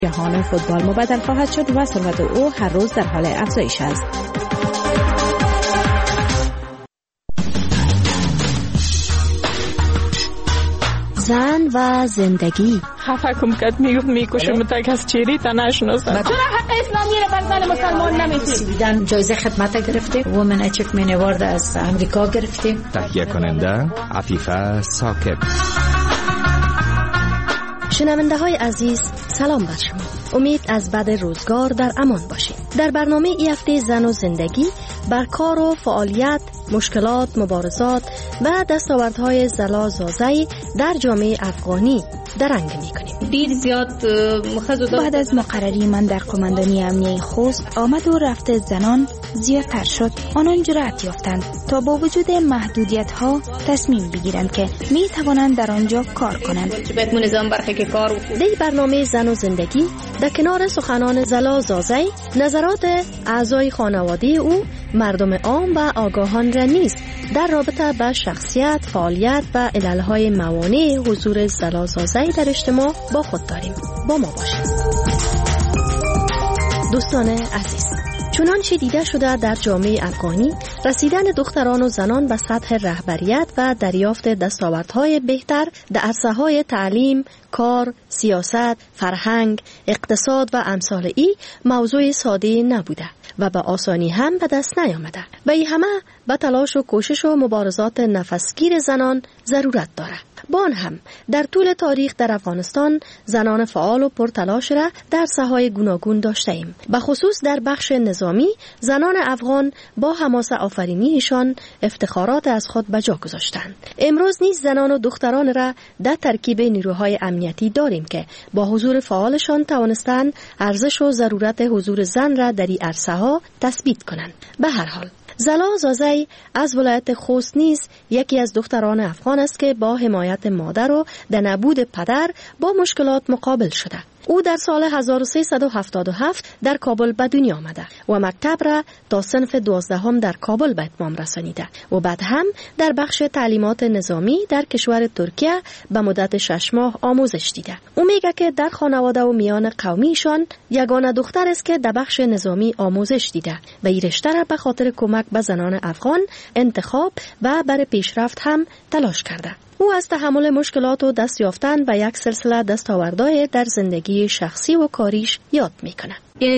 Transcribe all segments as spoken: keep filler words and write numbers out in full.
جهان فوتبال مبدل خواهد شد و ثروت او هر روز در حال افزایش است. زن و زندگی. خفه کم کد میکشه متک از چیری تا نشناسم. چرا حق اسلامی را بر زن مسلمان نمیتونی؟ جایزه خدمت گرفته. وومن اچیومنت اوارد از امریکا گرفتیم. تهیه کننده عفیفه ساکب. شنونده های عزیز، سلام بر شما. امید از بد روزگار در امان باشید. در برنامه ای هفته زن و زندگی بر کار و فعالیت، مشکلات، مبارزات و دستاوردهای زلا زازی در جامعه افغانی درنگ می‌کنیم. دیر زیاد بعد از مقرری من در قماندانی امنیه خوست، آمد و رفت زنان زیادتر شد. آنان جرأت یافتند تا با وجود محدودیت‌ها تصمیم بگیرند که می‌توانند در آنجا کار کنند. در برنامه زن و زندگی در کنار سخنان زلا زازی، نظرات اعضای خانواده او، مردم عام و آگاهان را نیز در رابطه با شخصیت، فعالیت و عللهای موانع حضور زلا زازی در اجتماع با خود داریم. با ما باشید. دوستان عزیز، چنانچه دیده شده در جامعه افغانی، رسیدن دختران و زنان به سطح رهبریت و دریافت دستاوردهای بهتر در عرصه‌های تعلیم، کار، سیاست، فرهنگ، اقتصاد و امثال ای موضوع ساده نبوده و به آسانی هم به دست نیامده. و ای همه به تلاش و کوشش و مبارزات نفسگیر زنان ضرورت داره. با آن هم در طول تاریخ در افغانستان زنان فعال و پرتلاش را در ساحه‌های گوناگون داشته ایم. به خصوص در بخش نظامی، زنان افغان با حماسه آفرینیشان افتخارات از خود به جا گذاشتند. امروز نیز زنان و دختران را در ترکیب نیروهای امنیتی داریم که با حضور فعالشان توانستند ارزش و ضرورت حضور زن را در این عرصه‌ها تثبیت کنند. به هر حال، زلا زازی از ولایت خوست نیز یکی از دختران افغان است که با حمایت مادر و در نبود پدر با مشکلات مقابل شده. او در سال هزار و سیصد و هفتاد و هفت در کابل به دنیا آمده و مکتب را تا صنف دوازدهم در کابل به اتمام رسانیده و بعد هم در بخش تعلیمات نظامی در کشور ترکیه به مدت شش ماه آموزش دیده. او میگه که در خانواده و میان قومیشان یگانه دختر است که در بخش نظامی آموزش دیده و این رشته را به خاطر کمک به زنان افغان انتخاب و برای پیشرفت هم تلاش کرده. او از تحمل مشکلات و دست یافتن و یک سلسله دستاوردهای در زندگی شخصی و کاریش یاد میکنه.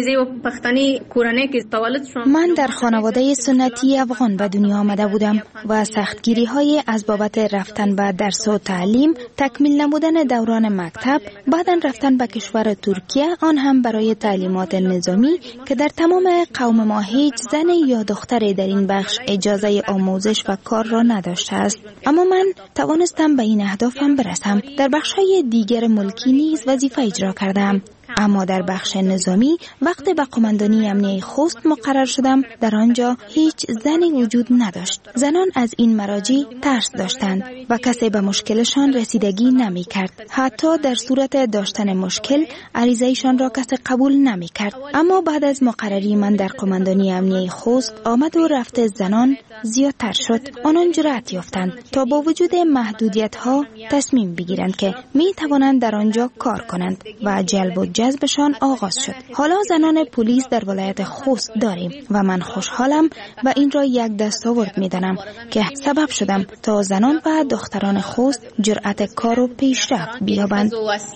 من در خانواده سنتی افغان به دنیا آمده بودم و سختگیری های از بابت رفتن به درس و تعلیم، تکمیل نبودن دوران مکتب، بعداً رفتن به کشور ترکیه، آن هم برای تعلیمات نظامی که در تمام قوم ما هیچ زن یا دختری در این بخش اجازه آموزش و کار را نداشته است. اما من توانستم به این اهدافم برسم. در بخش‌های دیگر ملکی نیز وظیفه اجرا کردم. اما در بخش نظامی وقتی به قماندانی امنیه خوست مقرر شدم، در آنجا هیچ زنی وجود نداشت. زنان از این مراجع ترس داشتند و کسی به مشکلشان رسیدگی نمی کرد. حتی در صورت داشتن مشکل عریضه‌شان را کسی قبول نمی کرد. اما بعد از مقرری من در قماندانی امنیه خوست، آمد و رفت زنان زیادتر شد. آنان جرأت یافتند تا با وجود محدودیت‌ها تصمیم بگیرند که می توانند در آنجا کار کنند و جلب و جذبشان آغاز شد. حالا زنان پلیس در ولایت خوست داریم و من خوشحالم و این را یک دستاورد می‌دانم که سبب شدم تا زنان و دختران خوست جرأت کار و پیشرفت بیابند.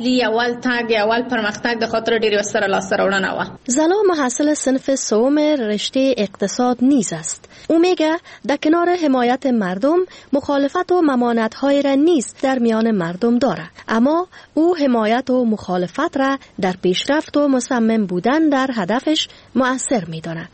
زلا محصل صنف سوم رشته اقتصاد نیز است. او میگه در کنار حمایت مردم، مخالفت و ممانعت‌های را نیز در میان مردم داره، اما او حمایت و مخالفت را در پیشرفت و مصمم بودن در هدفش مؤثر می‌داند.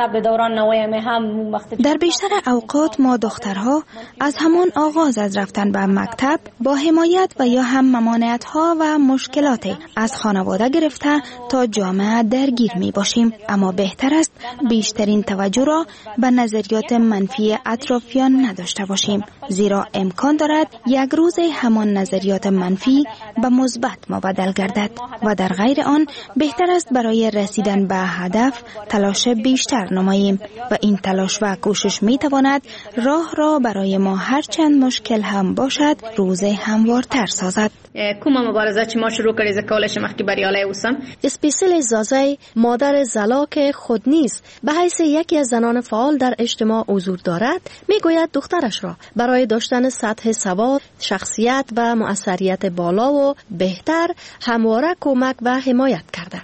در بیشتر اوقات ما دخترها از همان آغاز از رفتن به مکتب با حمایت و یا هم ممانعت‌ها و مشکلات از خانواده گرفته تا جامعه درگیر می باشیم. اما بهتر است بیشترین توجه را به نظریات منفی اطرافیان نداشته باشیم، زیرا امکان دارد یک روز همان نظریات منفی به مثبت مبدل گردد و در غیر آن بهتر است برای رسیدن به هدف تلاش بیشتر نماییم و این تلاش و کوشش می تواند راه را برای ما هر چند مشکل هم باشد روز هموارتر سازد. کومه مبارزه چې ما شروع کړې زه کولای شم مخکې بریالی اوسم. اسپیسل زازی مادر زلا که خود نیز به حیث یکی از زنان فعال در اجتماع حضور دارد میگوید دخترش را برای داشتن سطح سواد، شخصیت و مؤثریت بالا و بهتر همواره کمک و حمایت کرده.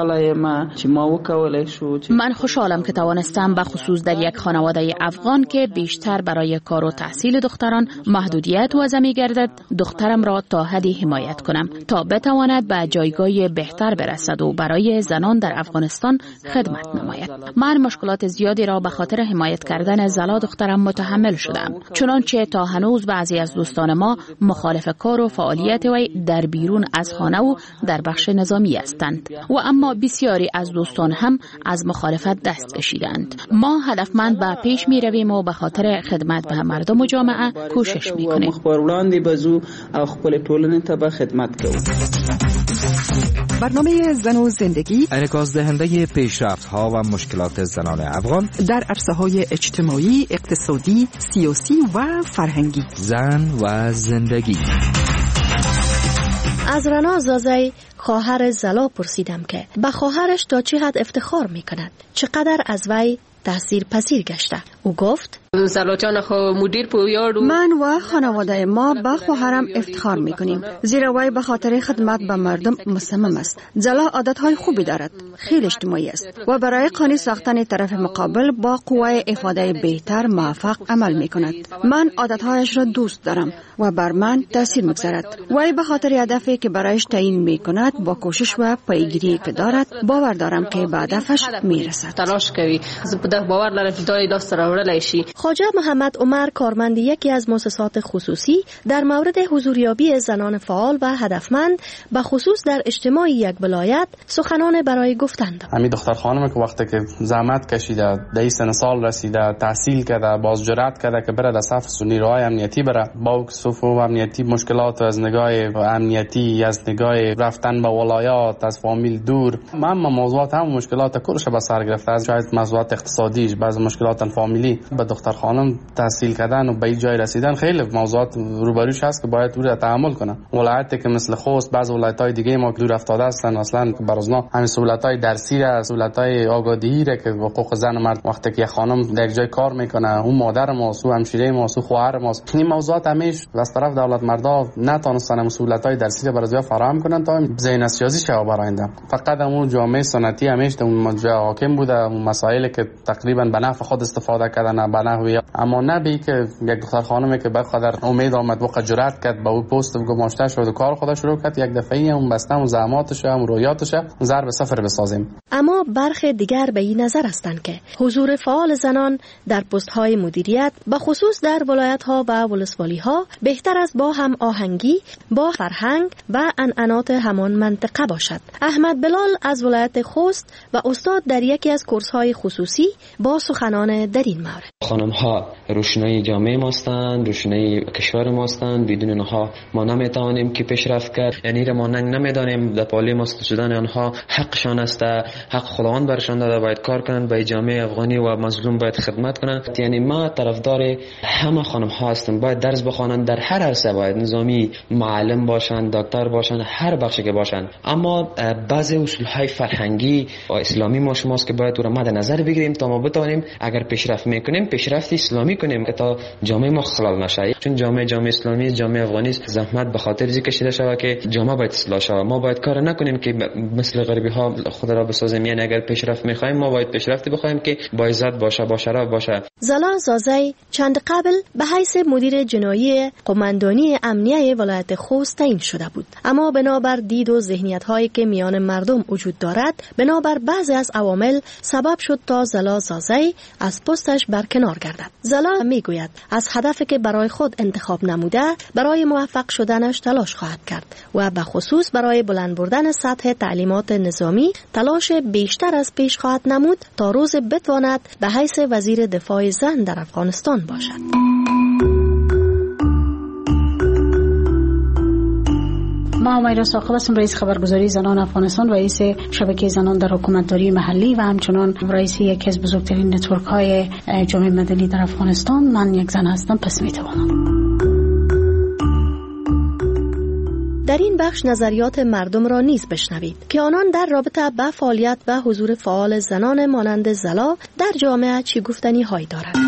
من خوشحالم که توانستم به خصوص در یک خانواده افغان که بیشتر برای کار و تحصیل دختران محدودیت وضع می‌گردد دخترم را تا حدی حمایت کنم تا بتواند به جایگاه بهتر برسد و برای زنان در افغانستان خدمت نماید. من مشکلات زیادی را به خاطر حمایت کردن زلا دخترم متحمل شدم، چنانچه تا هنوز بعضی از دوستان ما مخالف کار و فعالیت وی در بیرون از خانه و در بخش نظامی هستند و اما بسیاری از دوستان هم از مخالفت دست کشیدند. ما هدفمند به پیش می رویم و به خاطر خدمت به مردم و جامعه کوشش می کنیم. برنامه زن و زندگی انعکاس دهنده پیشرفت ها و مشکلات زنان افغان در عرصه های اجتماعی، اقتصادی، سیاسی و فرهنگی. زن و زندگی. از رنا زازی خواهر زلا پرسیدم که به خواهرش تا چه حد افتخار می کند، چقدر از وی تأثیر پذیر گشته. او گفت من و خانواده ما به خواهرم افتخار میکنیم زیرا وی به خاطر خدمت به مردم مصمم است. زلا عادتهای خوبی دارد، خیلی اجتماعی است و برای قانع ساختن طرف مقابل با قوه افاده بهتر موفق عمل میکند. من عادتهایش را دوست دارم و بر من تاثیر میگذارد. وی به خاطر هدفی که برایش تعیین میکند با کوشش و پیگیری که دارد باور دارم که به هدفش میرسد. تلاش کوي زه باور لرم چې دا داست راوړلای شي. خواجه محمد عمر کارمند یکی از مؤسسات خصوصی در مورد حضوریابی زنان فعال و هدفمند به خصوص در اجتماع یک ولایت سخنان برای گفتن دارد. همین دختر خانم که وقتی که زحمت کشیده، در سن سال رسیده، تحصیل کرده، باز جرأت کرده که بره در صف نیروهای امنیتی بره، با صفوف امنیتی مشکلات از نگاه امنیتی، از نگاه رفتن به ولایات، از فامیل دور، من موضوعات هم مشکلات کلش به سر گرفته، از شاید موضوعات اقتصادیش، بعض مشکلات فامیلی. به دختر خانم تحصیل کردن و به این جای رسیدن خیلی موضوعات روبروش هست که باید رو تحمل کنه. ولایتی که مثل خوست، بعض ولایت‌های دیگه ما که دور افتاده هستن، اصلا برازنا همین سهولت‌های درسی را، سهولت‌های آگاهی را که حقوق زن و مرد وقتی که خانم در جای کار میکنه، اون مادر ما، سو همشیره ما، سو خواهر ما، این موضوعات همیش از طرف دولت مردا نتونستن اون سهولت‌های درسی را برای فراهم کنن تا ذهن سیاسی شو براینده. فقط اون جامعه سنتی همیش اون جای حاکم بوده، اون مسائلی که تقریبا به نفع خود استفاده کردن به نحوی، اما نه بی که یک دختر خانمی که بقدر امید آمد و جرأت کرد با اون پست گماشته شد و کار خودش شروع کرد، یک دفعه اون بسته اون زحماتش و رویاتش ضرب صفر بسازیم. اما برخی دیگر به این نظر هستند که حضور فعال زنان در پست های مدیریت به خصوص در ولایت ها و ولسوالی ها بهتر از با هم آهنگی با فرهنگ و عنعنات همان منطقه باشد. احمد بلال از ولایت خوست و استاد در یکی از کورس های خصوصی با سخنان در این مورد. خانم ها روشنایی جامعه ماستند، روشنایی کشور ماستند، بدون آنها ما نمیتوانیم که پیشرفت کرد. یعنی را ما نمیدانیم در پالی ماست شدن آنها حقشان است، حق خداوند برشان داده، باید کار کنند، به جامعه افغانی و مظلوم باید خدمت کنند. یعنی ما طرفدار همه خانم ها هستم، باید درس بخوانند در هر عرصه، باید نظامی، معلم باشند، دکتر باشند، هر بخشی که باشند. اما بعضی اصول های فرهنگی و اسلامی ما شماست که باید رو مد نظر بگیریم تا ما بتوانیم اگر پیشرفت میکنیم پیشرفت اسلامی کنیم که تا جامعه ما خلال نشه. چون جامعه جامعه اسلامی، جامعه افغانی زحمت به خاطر ذکر کشیده شود که جامعه باید اصلاح شود. ما باید کار نکنیم که مثل غربی ها خود را بسازیم. یعنی اگر پیشرفت میخوایم ما باید پیشرفتی بخوایم که با عزت باشه، با شرف باشه. زلا زازی چند قبل به حیث مدیر جنایی قماندانی امنیه ولایت خوست تعیین شده بود، اما بنابر دید و ذهنیت هایی که میان مردم وجود دارد، بنابر بعضی از عوامل سبب شد تا زلا زازی از پستش برکنار گردد. زلا میگوید از هدفی که برای خود انتخاب نموده برای موفق شدنش تلاش خواهد کرد و به خصوص برای بلند بردن سطح تعلیمات نظامی تلاش بیشتر از پیش خواهد نمود تا روز بتواند به حیث وزیر دفاع زن در افغانستان باشد. ما همیرا ساقب هستم، رئیس خبرگزاری زنان افغانستان و رئیس شبکه زنان در حکومتداری محلی و همچنان رئیس یکی از بزرگترین نتورک های جامعه مدنی در افغانستان. من یک زن هستم، پس میتوانم. در این بخش نظریات مردم را نیز بشنوید که آنان در رابطه با فعالیت و حضور فعال زنان مانند زلا در جامعه چی گفتنی هایی دارد.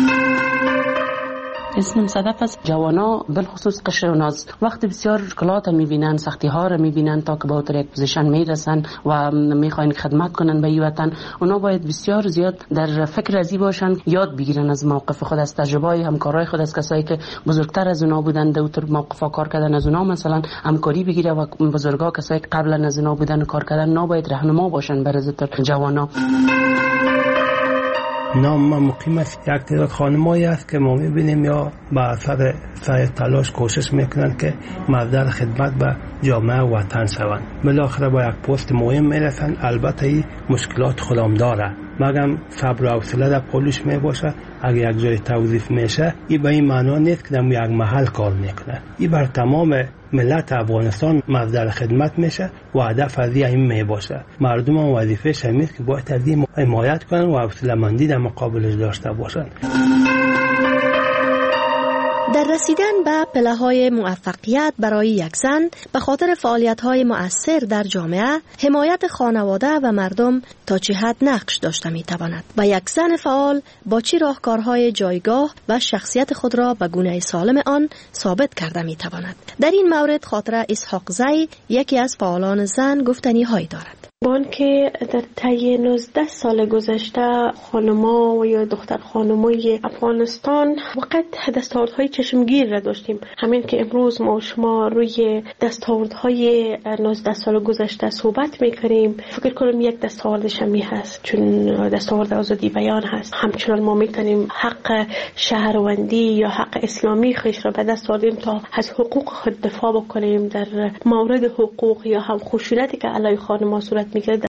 اسم صدف است. جوانا بالخصوص قشر و ناز وقتی بسیار مشکلات میبینن، سختی ها را میبینن تا که به اوتر یک پوزیشن میرسن و میخواین خدمت کنن به این وطن، اونا باید بسیار زیاد در فکر ازی باشن، یاد بگیرن از موقف خود، از تجربه های همکارای خود، از کسایی که بزرگتر از اونا بودن در اوتر موقفا کار کردن، از اونا مثلا همکاری بگیره و بزرگا کسایی که قبلا از اونا بودن و کار کردن نباید راهنما باشن برای جوانا. نام ما مقیم است. یک تعداد خانمایی است که ما میبینیم یا با اثر سعی تلاش کوشش میکنن که مبدأ خدمت به جامعه و وطن شوند. بالاخره با یک پست مهم میرسن. البته این مشکلات خودم داره، مگم صبر و حوصله در پولش میباشه. اگه یک جای توظیف میشه این به این معنا نیست که در یک محل کار میکنه. این بر تمام ملت افغانستان مبدأ خدمت میشه و هدف از این میباشه. مردم هم وظیفه‌ش همین که باید از این حمایت کنن و حوصله‌مندی در مقابلش داشته باشن. در رسیدن به پله‌های موفقیت برای یک زن به خاطر فعالیت‌های مؤثر در جامعه، حمایت خانواده و مردم تا چه حد نقش داشته می‌تواند و یک زن فعال با چه راهکارهای جایگاه و شخصیت خود را به گونه سالم آن ثابت کرده می‌تواند. در این مورد خاطره اسحاق زی، یکی از فعالان زن، گفتنی‌هایی دارد. بان که در طی نوزده سال گذشته خانما و یا دختر خانمای افغانستان وقت دستاوردهای چشمگیر را داشتیم. همین که امروز ما شما روی دستاوردهای نوزده سال گذشته صحبت میکنیم، فکر کنم یک دستاوردش همی هست، چون دستاورد آزادی بیان هست. همچنان ما میتونیم حق شهروندی یا حق اسلامی خیش را به دست آوردیم تا از حقوق خود دفاع بکنیم. در مورد حقوق یا هم خشونتی که علیه خانم‌ها صورت میگیره